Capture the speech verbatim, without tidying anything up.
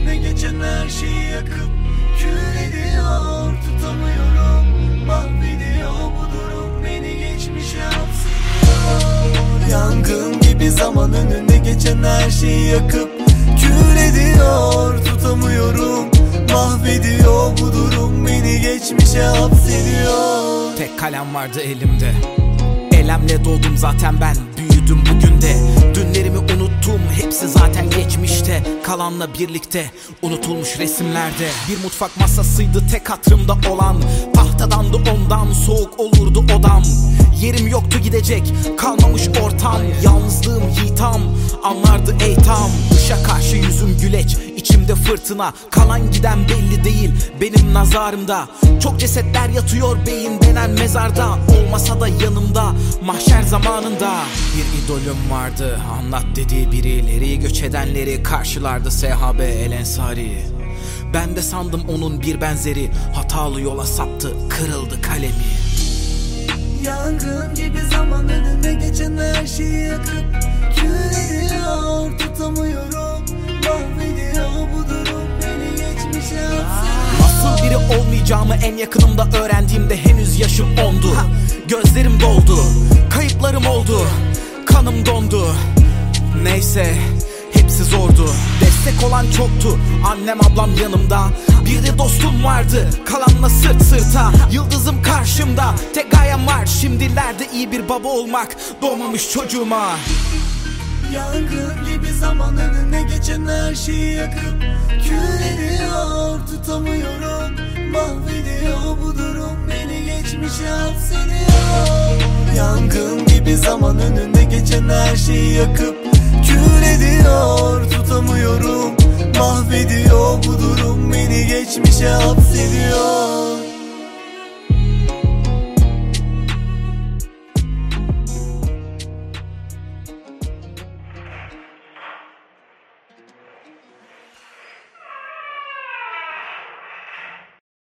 önüne geçen her şeyi yakıp kül ediyor. Tutamıyorum, mahvediyor bu durum beni, geçmişe hapsediyor. Yangın gibi zaman önüne geçen her şeyi yakıp kül ediyor. Tutamıyorum, mahvediyor bu durum beni, geçmişe hapsediyor. Tek kalem vardı elimde, elemle doğdum zaten ben, büyüdüm bugün de. Dünlerimi unuttum, hepsi zaten geçmişte. Kalanla birlikte unutulmuş resimlerde. Bir mutfak masasıydı tek hatırımda olan, tahtadandı ondan, soğuk olurdu odam. Yerim yoktu gidecek, kalmamış ortam. Yalnızlığım yiğitam, anlardı ey tam. Dışa karşı yüzüm güleç, içimde fırtına. Kalan giden belli değil benim nazarımda. Çok cesetler yatıyor beyin denen mezarda. Olmasa da yanımda mahşer zamanında. Bir idolüm vardı, anlat dediği birileri. Göç edenleri karşılardı S H B El Ensari. Ben de sandım onun bir benzeri, hatalı yola saptı, kırıldı kalemi. Yangın gibi zaman önüne geçen her şeyi yakıp kül ediyor. Tutamıyorum, mahvediyor bu durum beni, geçmişe hapsediyor. Nasıl biri olmayacağımı en yakınımda öğrendiğimde henüz yaşım ondu. Gözlerim doldu, kayıplarım oldu, kanım dondu. Neyse, hepsi zordu. Destek olan çoktu, annem ablam yanımda. Bir de dostum vardı, kalanla sırt sırta. Yıldızım karşımda, tek gayem var şimdilerde iyi bir baba olmak, doğmamış çocuğuma. Yangın gibi zaman önüne geçen her şeyi yakıp kül ediyor. Tutamıyorum, mahvediyor bu durum beni, geçmişe hapsediyor. Yangın gibi zaman önüne geçen her şeyi yakıp kül ediyor. Tutamıyorum, mahvediyor bu durum beni, geçmişe hapsediyor.